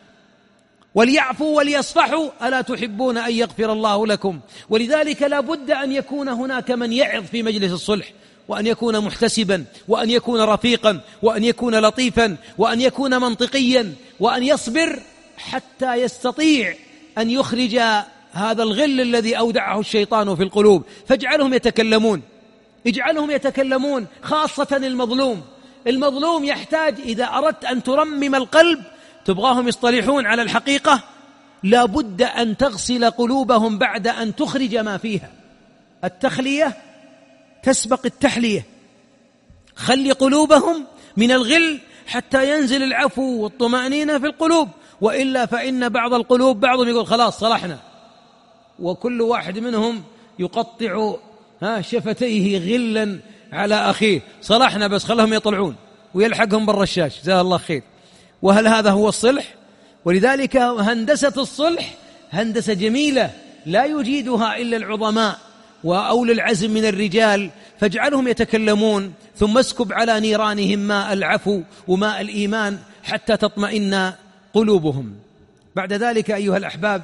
وليعفوا وليصفحوا ألا تحبون أن يغفر الله لكم. ولذلك لا بد أن يكون هناك من يعظ في مجلس الصلح، وأن يكون محتسبا، وأن يكون رفيقا، وأن يكون لطيفا، وأن يكون منطقيا، وأن يصبر حتى يستطيع أن يخرج هذا الغل الذي أودعه الشيطان في القلوب. فاجعلهم يتكلمون، اجعلهم يتكلمون، خاصة المظلوم. المظلوم يحتاج إذا أردت أن ترمم القلب، تبغاهم يصطلحون على الحقيقة، لا بد أن تغسل قلوبهم بعد أن تخرج ما فيها. التخلية تسبق التحلية. خلي قلوبهم من الغل حتى ينزل العفو والطمأنينة في القلوب، وإلا فإن بعض القلوب بعضهم يقول خلاص صلحنا، وكل واحد منهم يقطع ها شفتيه غلا على أخيه، صلحنا بس خلهم يطلعون ويلحقهم بالرشاش جزاه الله خير. وهل هذا هو الصلح؟ ولذلك هندسة الصلح هندسة جميلة لا يجيدها إلا العظماء وأولي العزم من الرجال. فاجعلهم يتكلمون، ثم اسكب على نيرانهم ماء العفو وماء الإيمان حتى تطمئن قلوبهم. بعد ذلك أيها الأحباب،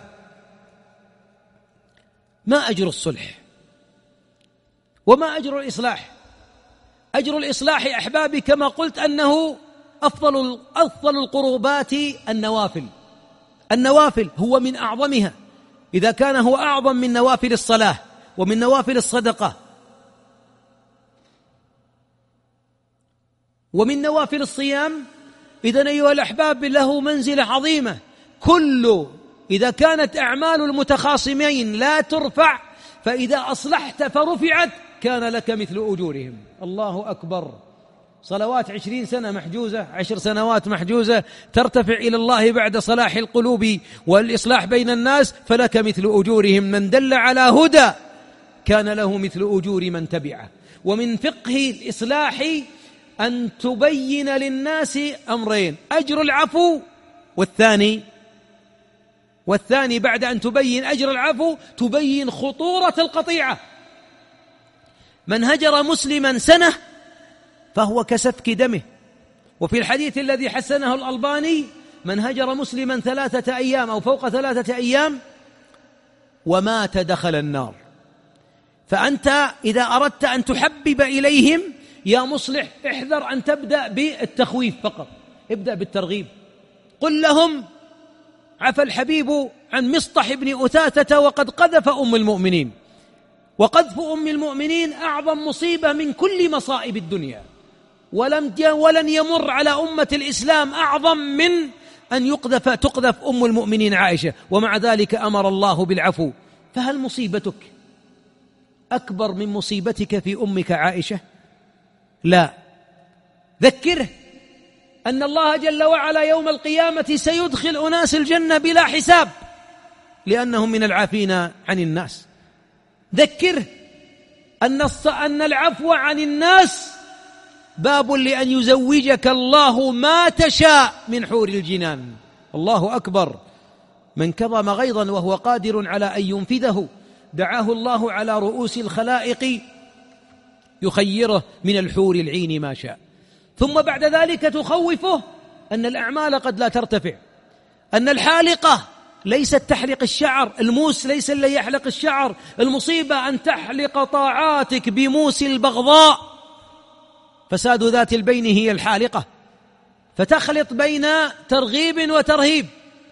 ما أجر الصلح وما أجر الإصلاح؟ أجر الإصلاح أحبابي كما قلت أنه أفضل أفضل القربات النوافل. النوافل هو من أعظمها، إذا كان هو أعظم من نوافل الصلاة ومن نوافل الصدقة ومن نوافل الصيام، إذن أيها الأحباب له منزلة عظيمة. كل إذا كانت أعمال المتخاصمين لا ترفع، فإذا أصلحت فرفعت كان لك مثل أجورهم. الله أكبر. صلوات عشرين سنة محجوزة، عشر سنوات محجوزة، ترتفع إلى الله بعد صلاح القلوب والإصلاح بين الناس، فلك مثل أجورهم. من دل على هدى كان له مثل أجور من تبعه. ومن فقه الإصلاح أن تبين للناس أمرين: أجر العفو، والثاني والثاني بعد أن تبين أجر العفو تبين خطورة القطيعة. من هجر مسلما سنة فهو كسفك دمه. وفي الحديث الذي حسنه الألباني: من هجر مسلما ثلاثة أيام أو فوق ثلاثة أيام ومات دخل النار. فأنت إذا أردت أن تحبب إليهم يا مصلح احذر أن تبدأ بالتخويف فقط، ابدأ بالترغيب. قل لهم عفى الحبيب عن مصطح بن أثاثة وقد قذف أم المؤمنين، وقذف أم المؤمنين أعظم مصيبة من كل مصائب الدنيا، ولم ولن يمر على أمة الإسلام أعظم من أن يقذف تقذف أم المؤمنين عائشة، ومع ذلك أمر الله بالعفو. فهل مصيبتك أكبر من مصيبتك في أمك عائشة؟ لا. ذكره أن الله جل وعلا يوم القيامة سيدخل أناس الجنة بلا حساب لأنهم من العافين عن الناس. ذكره أن أن العفو عن الناس باب لأن يزوجك الله ما تشاء من حور الجنان. الله أكبر. من كظم غيظا وهو قادر على أن ينفذه دعاه الله على رؤوس الخلائق يخيره من الحور العين ما شاء. ثم بعد ذلك تخوفه أن الأعمال قد لا ترتفع، أن الحالقة ليست تحلق الشعر، الموس ليس اللي يحلق الشعر، المصيبة أن تحلق طاعاتك بموس البغضاء. فساد ذات البين هي الحالقة، فتخلط بين ترغيب وترهيب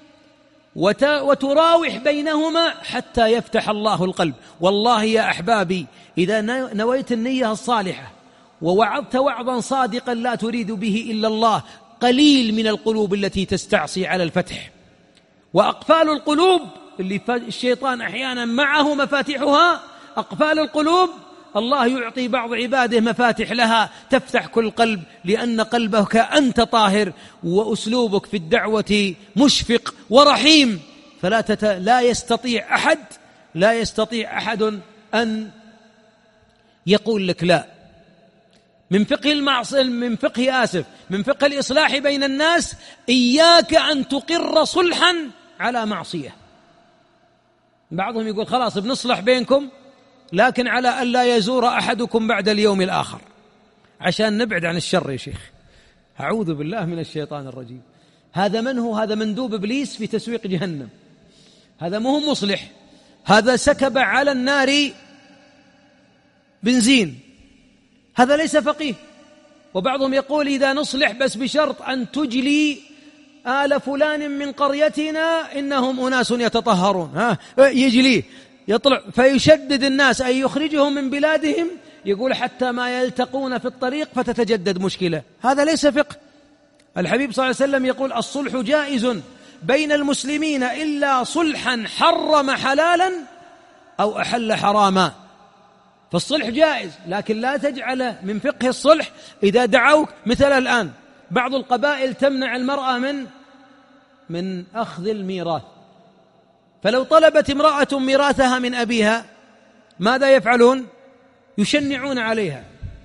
وتراوح بينهما حتى يفتح الله القلب. والله يا أحبابي إذا نويت النية الصالحة ووعظت وعظا صادقا لا تريد به إلا الله، قليل من القلوب التي تستعصي على الفتح. وأقفال القلوب اللي الشيطان أحيانا معه مفاتيحها، أقفال القلوب الله يعطي بعض عباده مفاتح لها تفتح كل قلب، لأن قلبك أنت طاهر وأسلوبك في الدعوة مشفق ورحيم. فلا تت... لا يستطيع أحد لا يستطيع أحد أن يقول لك لا. من فقه المعصية من فقه آسف من فقه الإصلاح بين الناس إياك أن تقر صلحا على معصية. بعضهم يقول خلاص بنصلح بينكم لكن على ألا يزور أحدكم بعد اليوم الآخر، عشان نبعد عن الشر يا شيخ. أعوذ بالله من الشيطان الرجيم. هذا من هو؟ هذا مندوب إبليس في تسويق جهنم. هذا مو مصلح، هذا سكب على النار بنزين. هذا ليس فقيه. وبعضهم يقول إذا نصلح بس بشرط أن تجلي آل فلان من قريتنا إنهم أناس يتطهرون. ها يجليه يطلع فيشدد الناس أي يخرجهم من بلادهم، يقول حتى ما يلتقون في الطريق فتتجدد مشكلة. هذا ليس فقه. الحبيب صلى الله عليه وسلم يقول الصلح جائز بين المسلمين إلا صلحا حرم حلالا أو أحل حراما. فالصلح جائز، لكن لا تجعل من فقه الصلح إذا دعوك. مثل الآن بعض القبائل تمنع المرأة من من أخذ الميراث، فلو طلبت امرأة ميراثها من أبيها ماذا يفعلون؟ يشنعون عليها.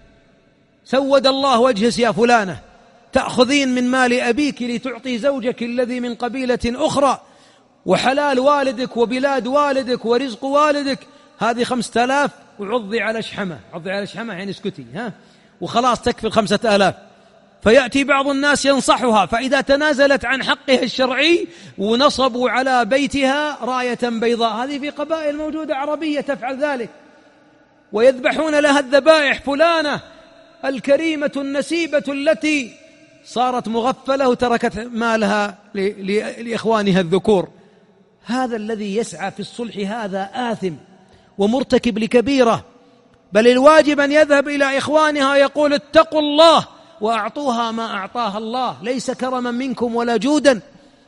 سود الله وجهك يا فلانة، تأخذين من مال أبيك لتعطي زوجك الذي من قبيلة أخرى، وحلال والدك وبلاد والدك ورزق والدك، هذه خمسة آلاف وعضي على شحمة. عضي على شحمة يعني اسكتي ها وخلاص تكفي الخمسة آلاف. فيأتي بعض الناس ينصحها، فإذا تنازلت عن حقها الشرعي ونصبوا على بيتها راية بيضاء. هذه في قبائل موجودة عربية تفعل ذلك، ويذبحون لها الذبائح. فلانة الكريمة النسيبة التي صارت مغفلة وتركت مالها لإخوانها الذكور. هذا الذي يسعى في الصلح هذا آثم ومرتكب لكبيرة، بل الواجب أن يذهب إلى إخوانها يقول اتقوا الله وأعطوها ما أعطاها الله، ليس كرما منكم ولا جودا.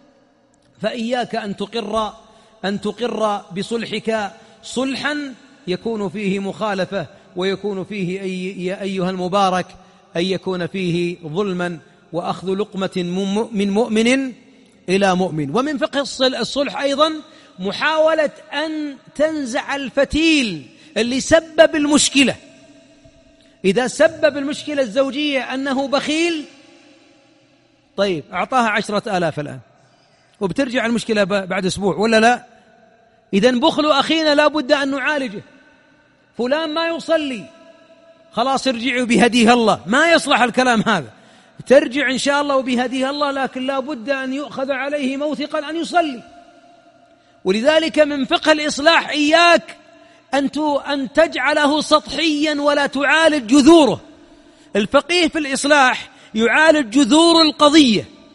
فإياك أن تقر أن تقر بصلحك صلحا يكون فيه مخالفة ويكون فيه أي يا أيها المبارك أن يكون فيه ظلما وأخذ لقمة من مؤمن إلى مؤمن. ومن فقه الصلح أيضا محاولة أن تنزع الفتيل اللي سبب المشكلة. إذا سبب المشكلة الزوجية أنه بخيل، طيب أعطاها عشرة آلاف الآن وبترجع المشكلة بعد أسبوع ولا لا؟ إذن بخل أخينا لا بد أن نعالجه. فلان ما يصلي، خلاص ارجعوا بهديه الله. ما يصلح الكلام هذا. ترجع إن شاء الله وبهديه الله، لكن لا بد أن يؤخذ عليه موثقا أن يصلي. ولذلك من فقه الإصلاح إياك أن تجعله سطحيا ولا تعالج جذوره. الفقيه في الإصلاح يعالج جذور القضية،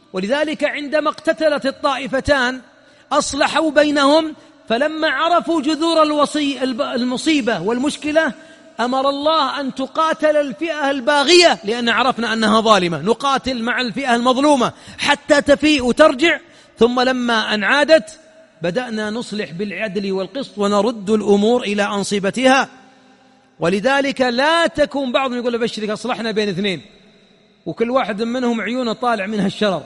ولذلك عندما اقتتلت الطائفتان أصلحوا بينهم، فلما عرفوا جذور الوصي المصيبة والمشكلة أمر الله أن تقاتل الفئة الباغية، لأن عرفنا أنها ظالمة، نقاتل مع الفئة المظلومة حتى تفيء وترجع. ثم لما أن عادت بدأنا نصلح بالعدل والقسط ونرد الأمور إلى أنصبتها. ولذلك لا تكون بعضهم يقول بشرك أصلحنا بين اثنين وكل واحد منهم عيونه طالع منها الشرر،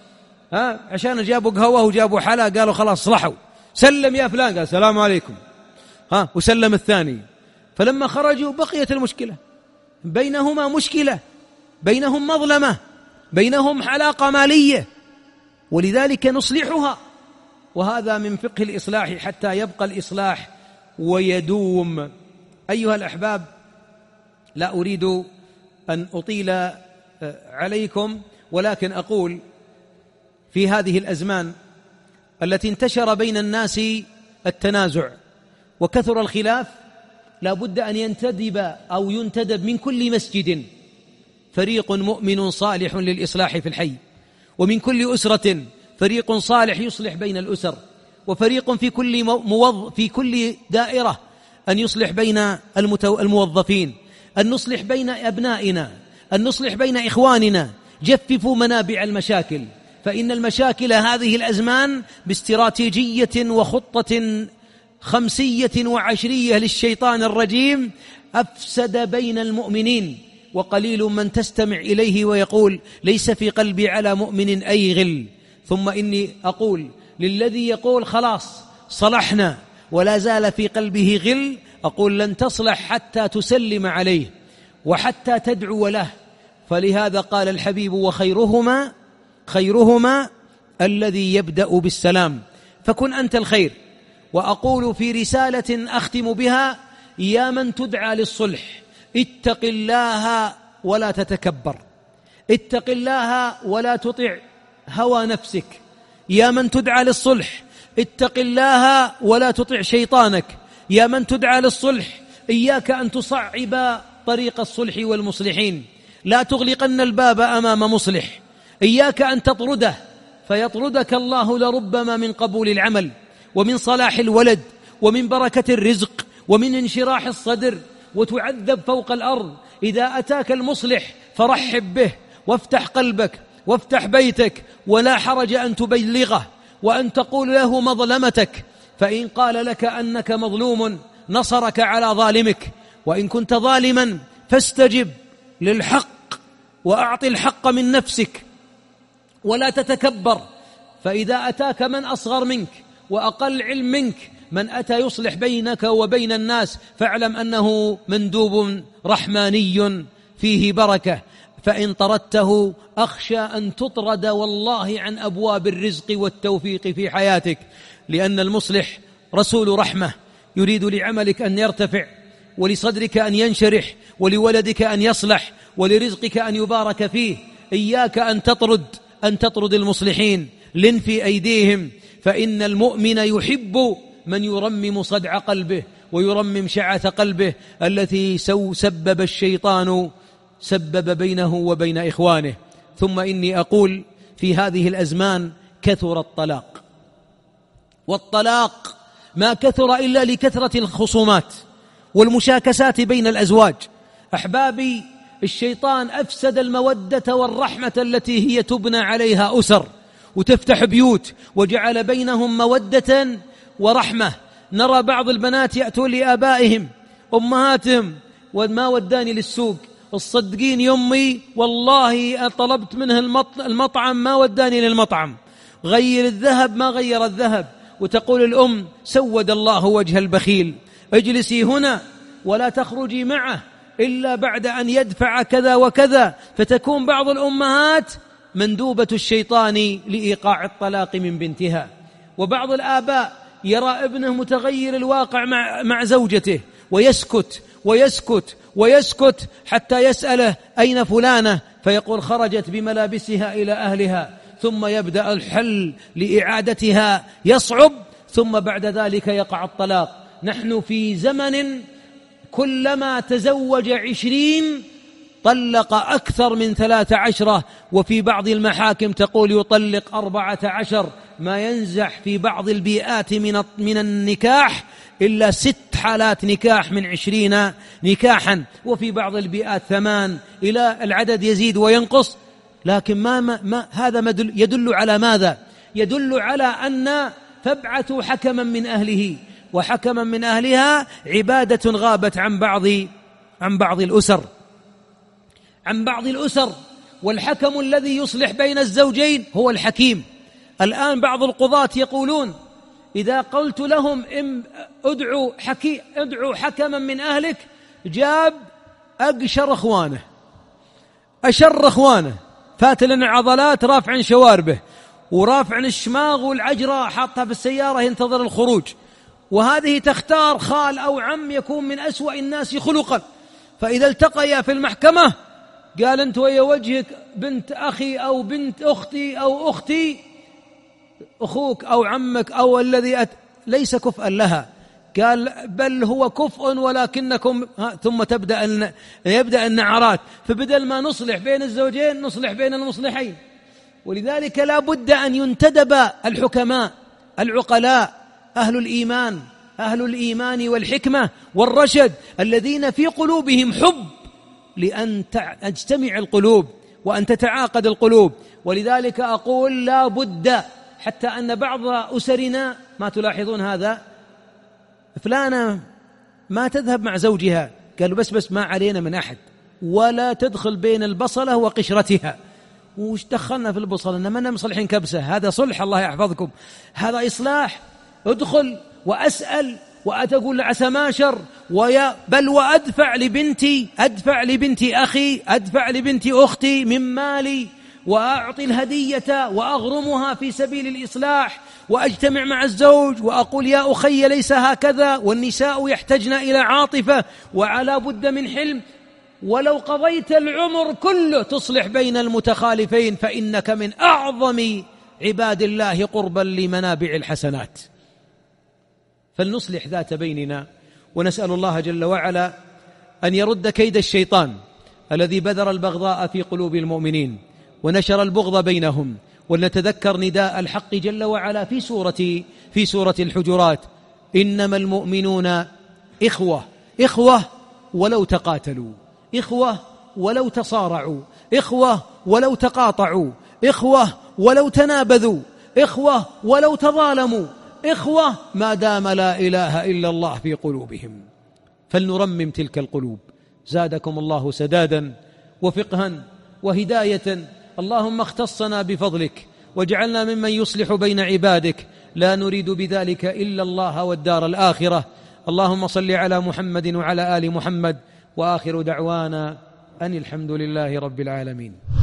ها عشان جابوا قهوة وجابوا حلا قالوا خلاص صلحوا، سلم يا فلان قال السلام عليكم، ها وسلم الثاني. فلما خرجوا بقيت المشكلة، بينهما مشكلة، بينهم مظلمة، بينهم علاقة مالية، ولذلك نصلحها. وهذا من فقه الإصلاح حتى يبقى الإصلاح ويدوم. أيها الأحباب، لا أريد أن أطيل عليكم، ولكن أقول في هذه الأزمان التي انتشر بين الناس التنازع وكثر الخلاف، لا بد أن ينتدب أو ينتدب من كل مسجد فريق مؤمن صالح للإصلاح في الحي، ومن كل أسرة فريق صالح يصلح بين الأسر، وفريق في كل موظف في كل دائرة أن يصلح بين الموظفين، أن نصلح بين أبنائنا، أن نصلح بين إخواننا. جففوا منابع المشاكل، فإن المشاكل هذه الأزمان باستراتيجية وخطة خمسية وعشرية للشيطان الرجيم أفسد بين المؤمنين، وقليل من تستمع إليه ويقول ليس في قلبي على مؤمن أي غل. ثم إني أقول للذي يقول خلاص صلحنا ولا زال في قلبه غل، أقول لن تصلح حتى تسلم عليه وحتى تدعو له. فلهذا قال الحبيب وخيرهما خيرهما الذي يبدأ بالسلام، فكن أنت الخير. وأقول في رسالة أختم بها: يا من تدعى للصلح اتق الله ولا تتكبر، اتق الله ولا تطع هوى نفسك. يا من تدعى للصلح اتق الله ولا تطع شيطانك. يا من تدعى للصلح إياك أن تصعب طريق الصلح والمصلحين، لا تغلقن الباب أمام مصلح، إياك أن تطرده فيطردك الله لربما من قبول العمل ومن صلاح الولد ومن بركة الرزق ومن انشراح الصدر، وتعذب فوق الأرض. إذا أتاك المصلح فرحب به وافتح قلبك وافتح بيتك، ولا حرج أن تبلغه وأن تقول له مظلمتك، فإن قال لك أنك مظلوم نصرك على ظالمك، وإن كنت ظالما فاستجب للحق وأعطي الحق من نفسك ولا تتكبر. فإذا أتاك من أصغر منك وأقل علم منك، من أتى يصلح بينك وبين الناس، فاعلم أنه مندوب رحماني فيه بركة. فإن طردته أخشى أن تطرد والله عن أبواب الرزق والتوفيق في حياتك، لأن المصلح رسول رحمة، يريد لعملك أن يرتفع، ولصدرك أن ينشرح، ولولدك أن يصلح، ولرزقك أن يبارك فيه. إياك أن تطرد أن تطرد المصلحين، لن في أيديهم، فإن المؤمن يحب من يرمم صدع قلبه ويرمم شعث قلبه التي سبب الشيطان سبب بينه وبين إخوانه. ثم إني أقول في هذه الأزمان كثر الطلاق، والطلاق ما كثر إلا لكثرة الخصومات والمشاكسات بين الأزواج. أحبابي، الشيطان أفسد المودة والرحمة التي هي تبنى عليها أسر وتفتح بيوت، وجعل بينهم مودة ورحمة. نرى بعض البنات يأتون لآبائهم أمهاتهم: وما وداني للسوق، الصدقين يمي والله طلبت منه المطعم ما وداني للمطعم، غير الذهب ما غير الذهب. وتقول الأم: سود الله وجه البخيل، اجلسي هنا ولا تخرجي معه إلا بعد أن يدفع كذا وكذا. فتكون بعض الأمهات مندوبة الشيطان لإيقاع الطلاق من بنتها. وبعض الآباء يرى ابنه متغير الواقع مع, مع زوجته ويسكت ويسكت ويسكت حتى يسأله: أين فلانة؟ فيقول: خرجت بملابسها إلى أهلها. ثم يبدأ الحل لإعادتها يصعب، ثم بعد ذلك يقع الطلاق. نحن في زمن كلما تزوج عشرين طلق أكثر من ثلاث عشرة، وفي بعض المحاكم تقول يطلق أربعة عشر، ما ينزح في بعض البيئات من من النكاح إلا ست حالات نكاح من عشرين نكاحا، وفي بعض البيئات ثمان، إلى العدد يزيد وينقص. لكن ما, ما, ما هذا يدل على ماذا؟ يدل على أن فابعثوا حكما من أهله وحكما من أهلها عبادة غابت عن بعض عن بعض الأسر عن بعض الأسر والحكم الذي يصلح بين الزوجين هو الحكيم. الآن بعض القضاة يقولون إذا قلت لهم ادعوا حكي ادعوا حكما من أهلك، جاب أقشر أخوانه أشر أخوانه فات لنا عضلات رافع شواربه ورافع الشماغ والعجرة حاطها في السيارة ينتظر الخروج، وهذه تختار خال أو عم يكون من أسوأ الناس خلقا، فإذا التقيا في المحكمة قال أنت ويا وجهك بنت أخي أو بنت أختي أو أختي، أخوك أو عمك أو الذي أت... ليس كفءا لها، قال بل هو كفء ولكنكم، ثم تبدأ الن... يبدأ النعرات، فبدل ما نصلح بين الزوجين نصلح بين المصلحين. ولذلك لا بد أن ينتدب الحكماء العقلاء أهل الإيمان أهل الإيمان والحكمة والرشد الذين في قلوبهم حب لأن تجتمع القلوب وأن تتعاقد القلوب. ولذلك أقول لا بد، حتى أن بعض أسرنا ما تلاحظون هذا، فلانة ما تذهب مع زوجها، قالوا بس بس ما علينا من أحد، ولا تدخل بين البصلة وقشرتها. وش دخلنا في البصلة؟ إنما أنا مصلحين كبسة، هذا صلح الله يحفظكم، هذا إصلاح. ادخل وأسأل وأتقول عسى ما شر، ويا بل وأدفع لبنتي أدفع لبنتي أخي أدفع لبنتي أختي من مالي، وأعطي الهدية وأغرمها في سبيل الإصلاح، وأجتمع مع الزوج وأقول يا أخي ليس هكذا، والنساء يحتجن إلى عاطفة وعلى بد من حلم. ولو قضيت العمر كله تصلح بين المتخالفين فإنك من أعظم عباد الله قربا لمنابع الحسنات. فلنصلح ذات بيننا، ونسأل الله جل وعلا أن يرد كيد الشيطان الذي بذر البغضاء في قلوب المؤمنين ونشر البغض بينهم. ولنتذكر نداء الحق جل وعلا في سورة في سورة الحجرات: إنما المؤمنون إخوة إخوة ولو تقاتلوا، إخوة ولو تصارعوا، إخوة ولو تقاطعوا، إخوة ولو تنابذوا، إخوة ولو تظالموا، إخوة ما دام لا إله إلا الله في قلوبهم. فلنرمم تلك القلوب. زادكم الله سدادا وفقها وهداية. اللهم اختصنا بفضلك واجعلنا ممن يصلح بين عبادك، لا نريد بذلك إلا الله والدار الآخرة. اللهم صل على محمد وعلى آل محمد، وآخر دعوانا أن الحمد لله رب العالمين.